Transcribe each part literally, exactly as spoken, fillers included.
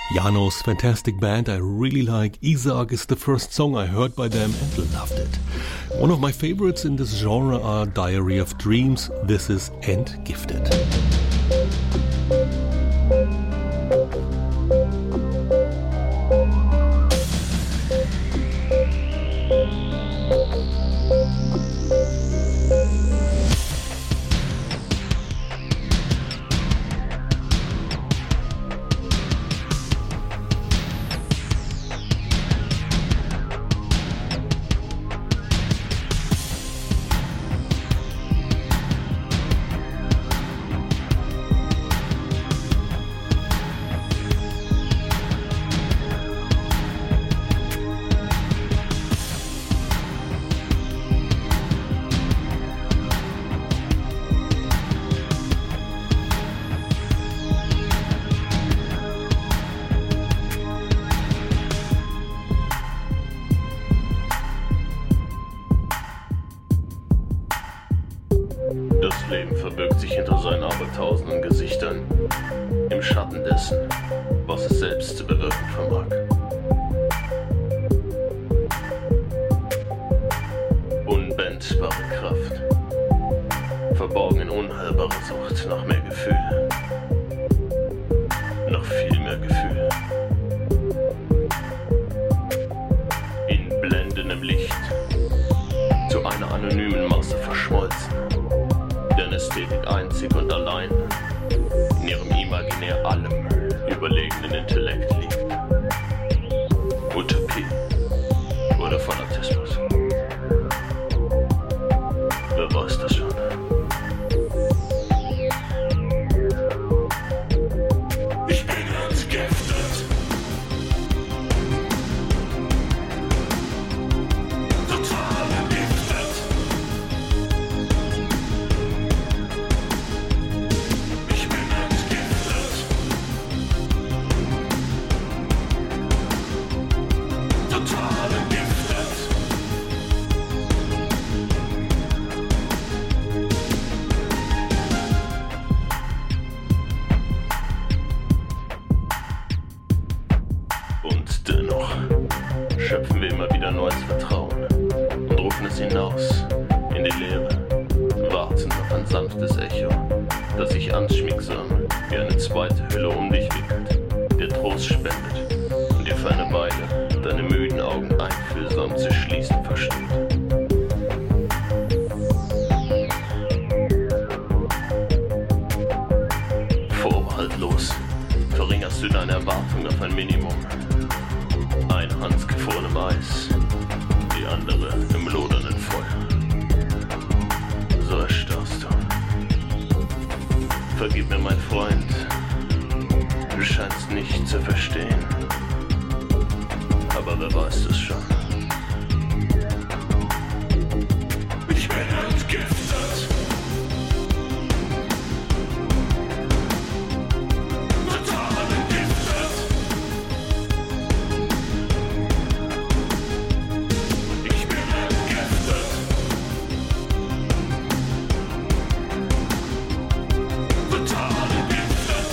Jano's fantastic band I really like. Isaac is the first song I heard by them and loved it. One of my favorites in this genre are Diary of Dreams. This is Entgifted. Das Leben verbirgt sich hinter seinen abertausenden Gesichtern, im Schatten dessen, was es selbst zu bewirken vermag. Unbändigbare Kraft, verborgen in unheilbarer Sucht nach mehr Gefühl, noch viel mehr Gefühl. In blendendem Licht, zu einer anonymen Masse verschmolzen, deren Ästhetik einzig und allein in ihrem imaginär allem überlegenen Intellekt liegt. Utopie oder Fanatismus. Wer weiß das schon? Ich bin entgiftet. Total entgiftet. Ich bin entgiftet. Total entgiftet. Und dennoch schöpfen wir immer wieder neues Vertrauen und rufen es hinaus in die Leere, wartend auf ein sanftes Echo, das sich anschmiegsam wie eine zweite Hülle um dich wickelt, dir Trost spendet und dir für eine Weile deine müden Augen einfühlsam zu schließen versteht. Vorbehaltlos verringerst du deine Erwartung auf ein Minimum. Ein Hand gefrorenem Eis, die andere im lodernden Feuer. So erstarrst du. Vergib mir, mein Freund, du scheinst nicht zu verstehen. Aber wer weiß es schon? Ich bin entgiftet. Total entgiftet. Ich bin entgiftet. Total entgiftet.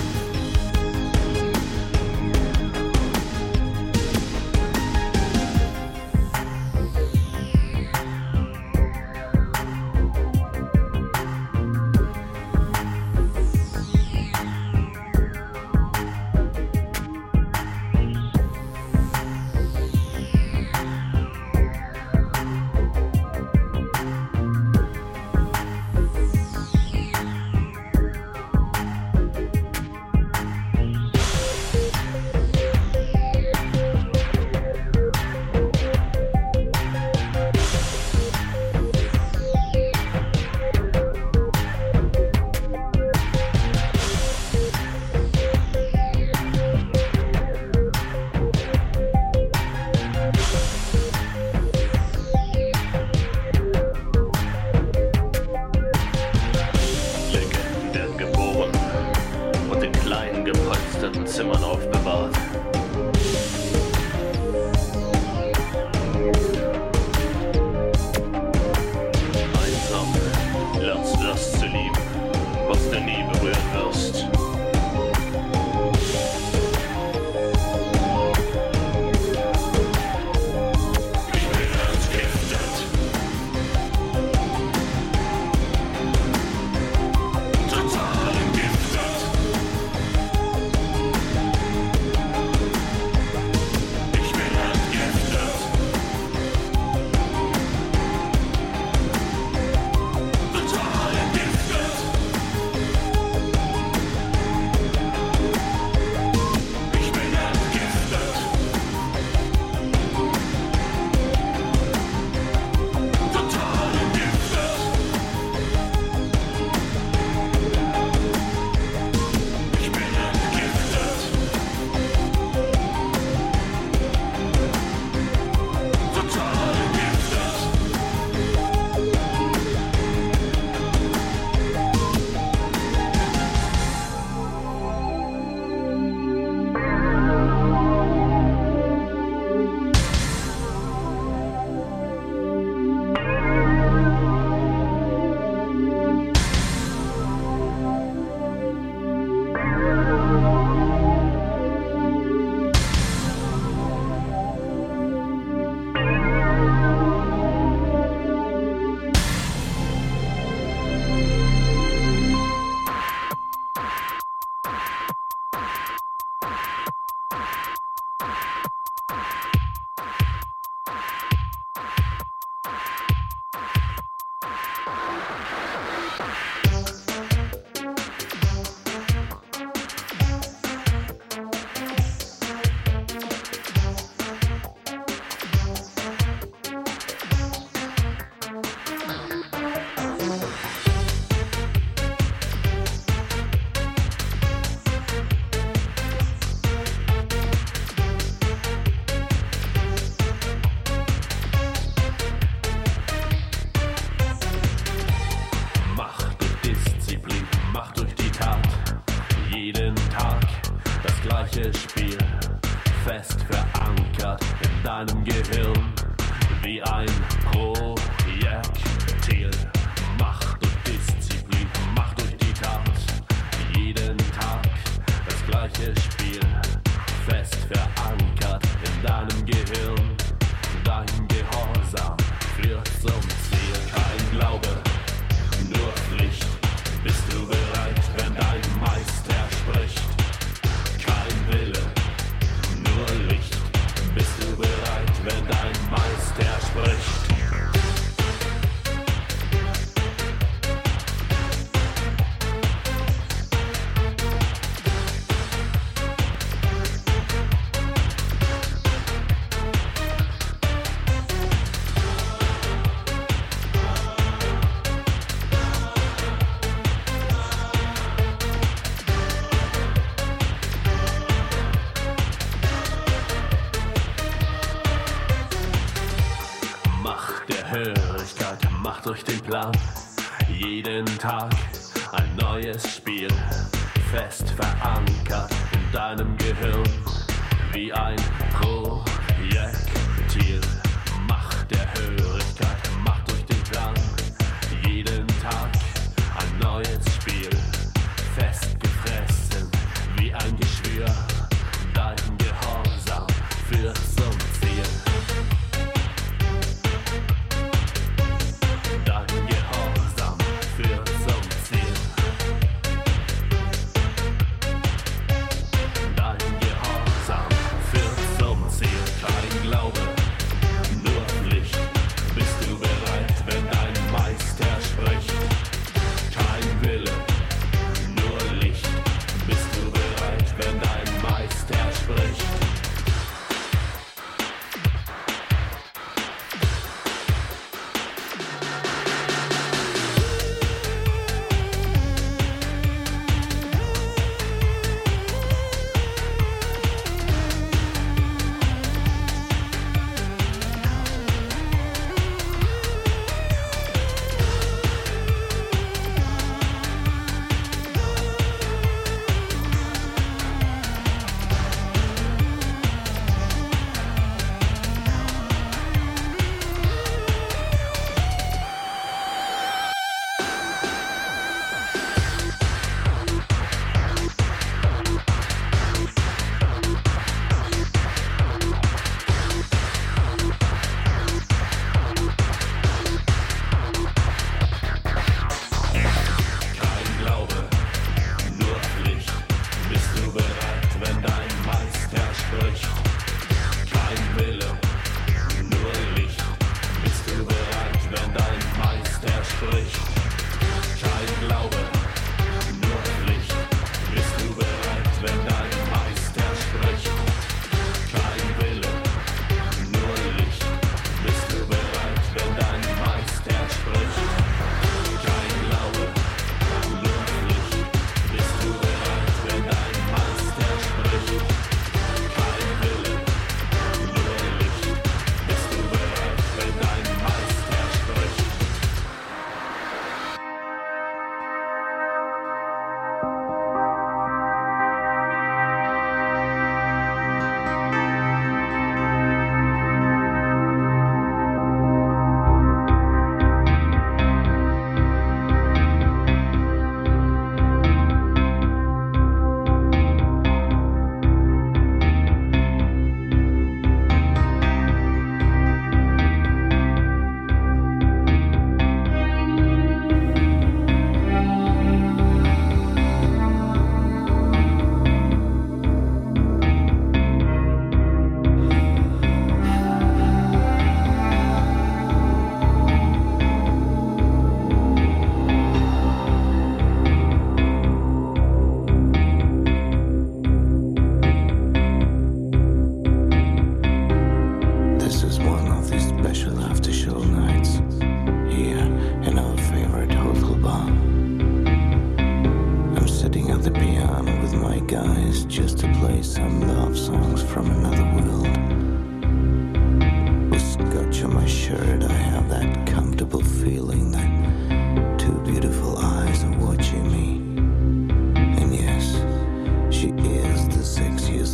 Legenden werden geboren und in kleinen gepolsterten Zimmern aufbewahrt. Einsam lernst du das zu lieben, was du nie berühren wirst. Jeden Tag das gleiche Spiel, fest verankert in deinem Gehirn, wie ein Projektil. Macht durch Disziplin, Macht durch die Tat. Jeden Tag das gleiche Spiel, fest verankert in deinem Gehirn. Dein Gehorsam führt zum Ziel. Kein Glaube, nur Pflicht. Bist du bereit, wenn dein Meister spricht? Kein Wille, nur Licht. Bist du bereit, wenn dein Meister spricht? Durch den Plan, jeden Tag ein neues Spiel, fest verankert in deinem Gehirn, wie ein Projektil. Macht der Hörigkeit, Macht durch den Plan, jeden Tag ein neues Spiel, festgefressen wie ein Geschwür, dein Gehorsam führt zum Ziel.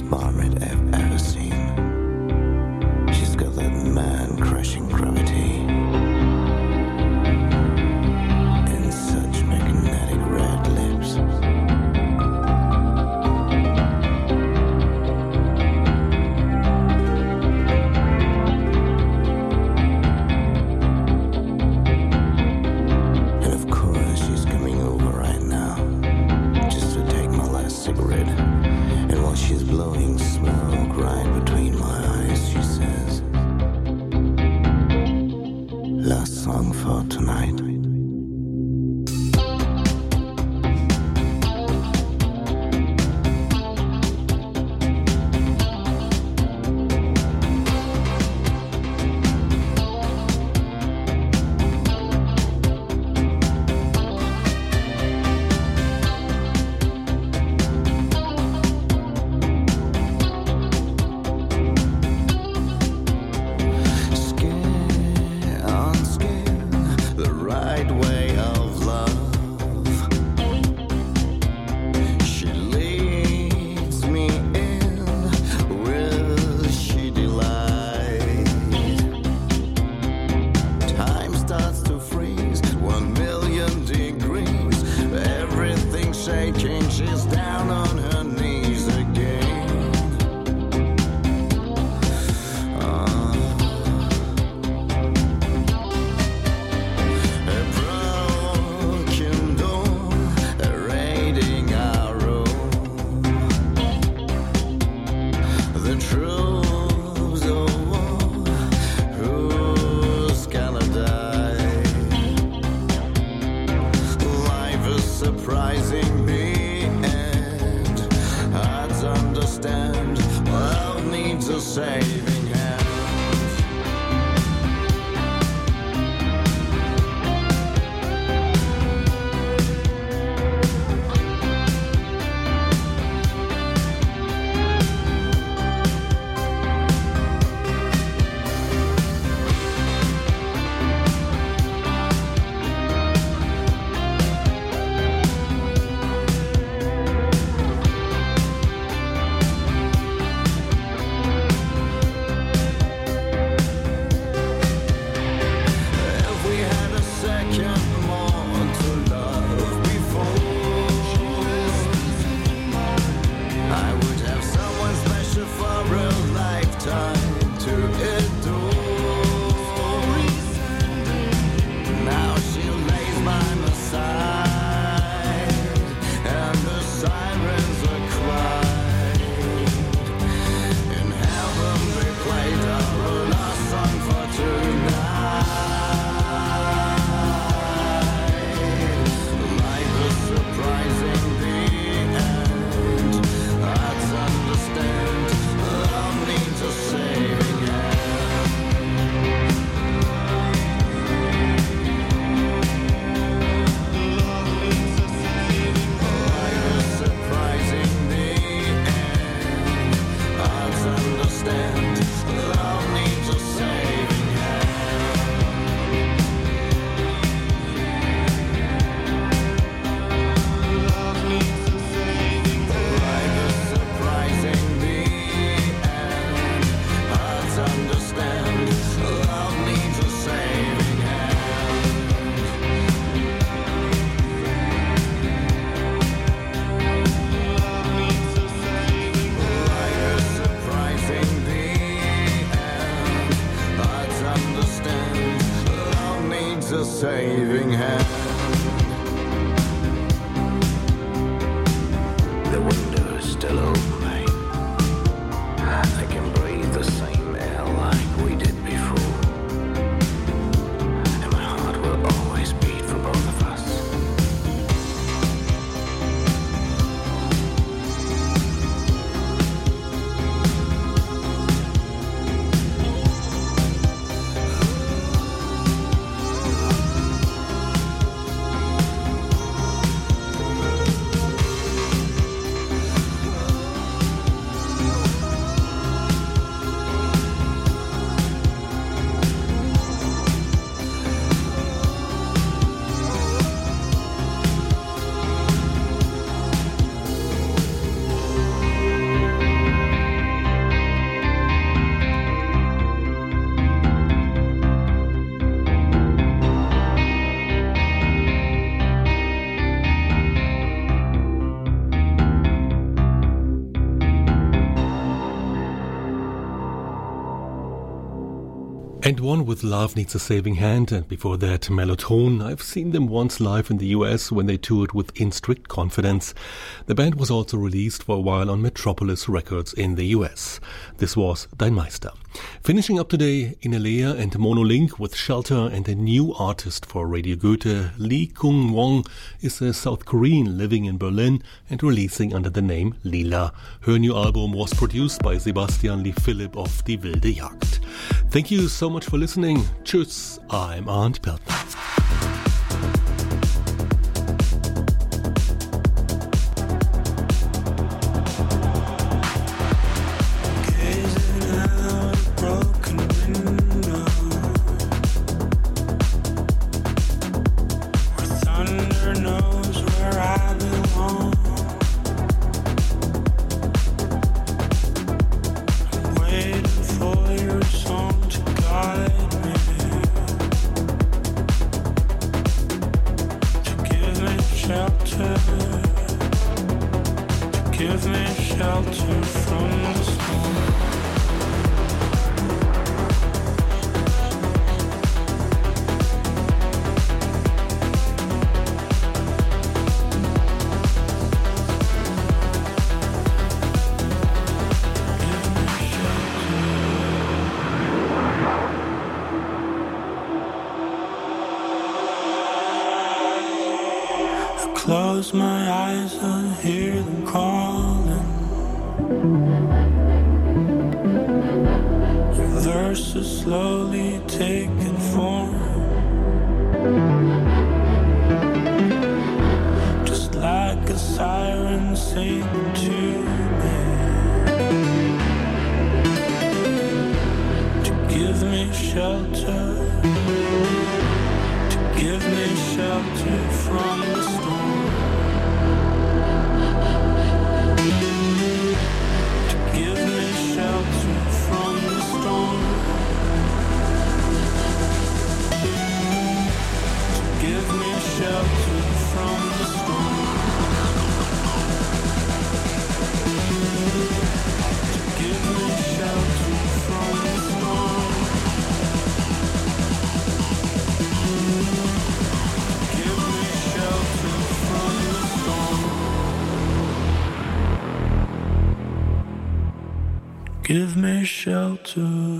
marmot I've ever seen. She's got that man-crushing gravity and such magnetic red lips. Saving hand. The window is still open, mate. I can breathe the same air like we did before. And my heart will always beat for both of us. And one with Love Needs a Saving Hand, and before that Mellotone. I've seen them once live in the U S when they toured with In Strict Confidence. The band was also released for a while on Metropolis Records in the U S. This was Dein Meister. Finishing up today, Inalea and Monolink with Shelter, and a new artist for Radio Goethe. Lee Kung Wong is a South Korean living in Berlin and releasing under the name Lila. Her new album was produced by Sebastian Lee Philipp of Die Wilde Jagd. Thank you so much for listening. Tschüss, I'm Arndt Peltner. Close my eyes, I hear them calling. Verses slowly taking form, just like a siren singing to me, to give me shelter, to give me shelter from the storm. Give me shelter.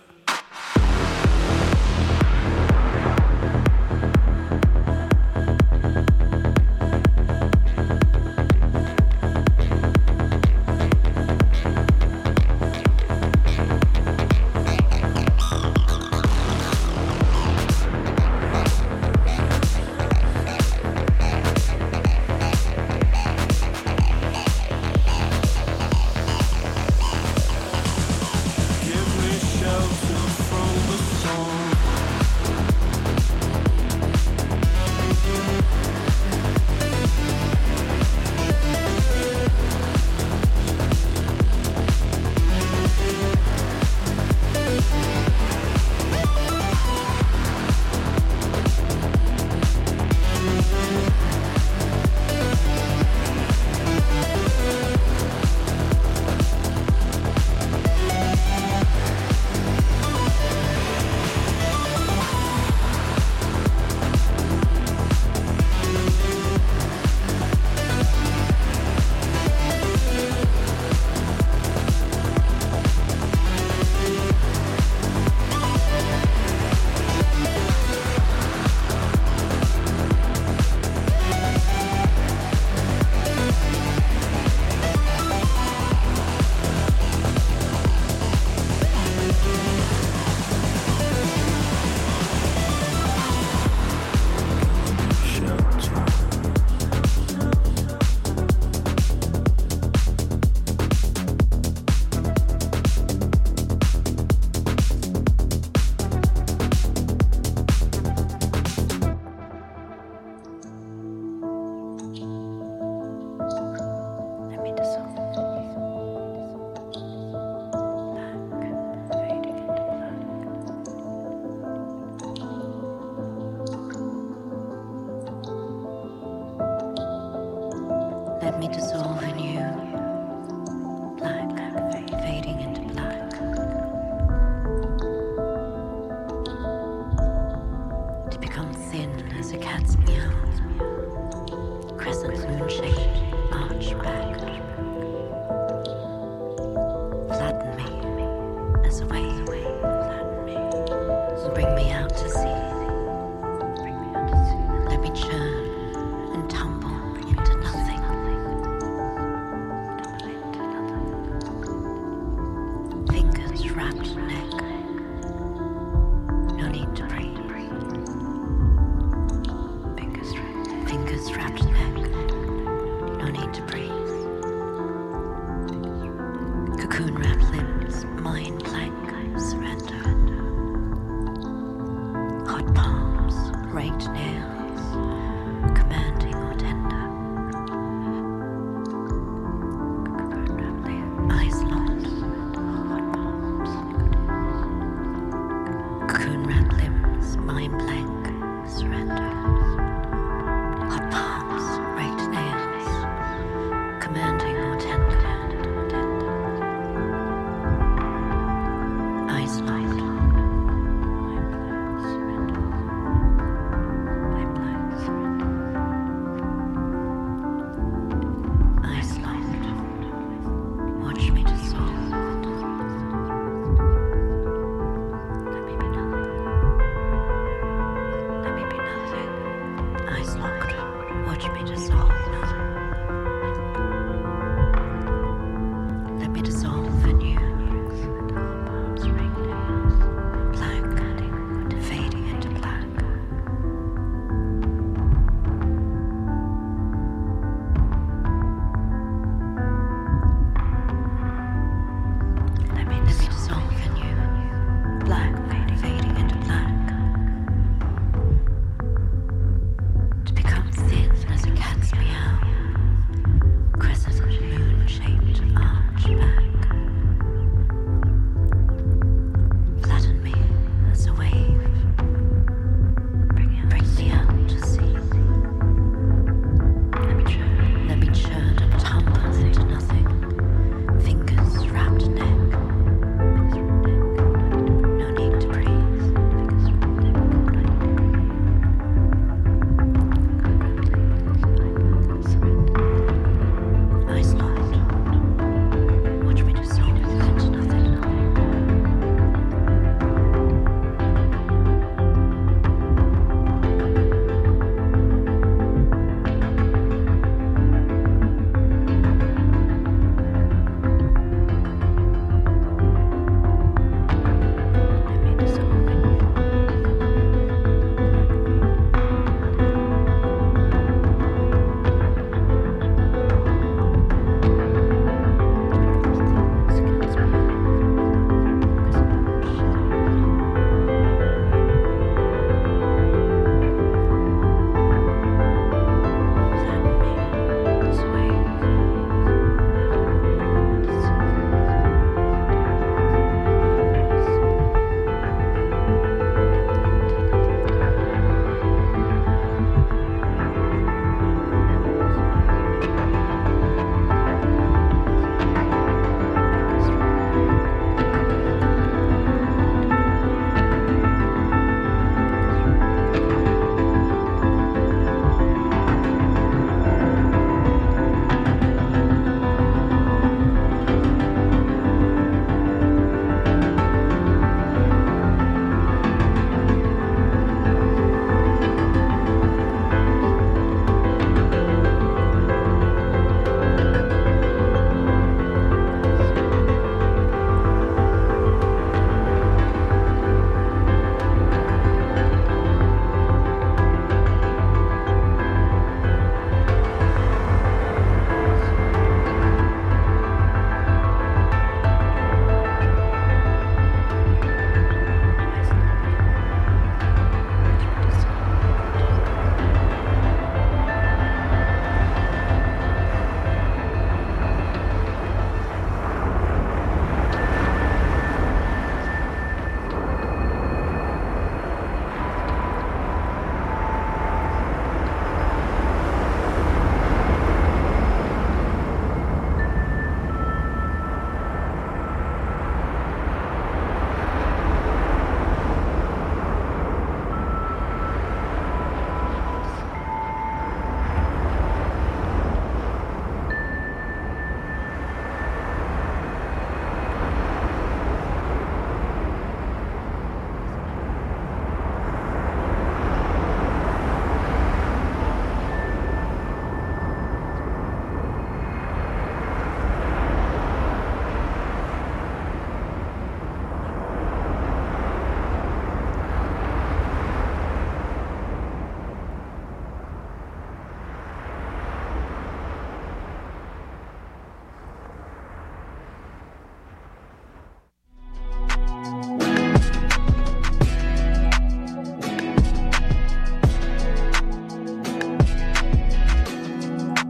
Let me dissolve in you, black, fading into black. Cocoon wrap limbs, mind blank, surrender. Hot palms, raked nails, commanding or tender. Cocoon wrap limbs, eyes locked, hot palms. Cocoon wrap limbs, mind blank, surrender. Hot palms, raked nails, commanding or tender.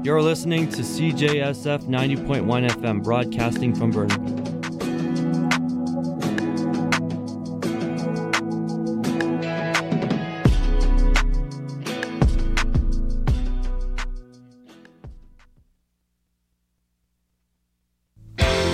You're listening to C J S F ninety point one F M, broadcasting from Burnaby.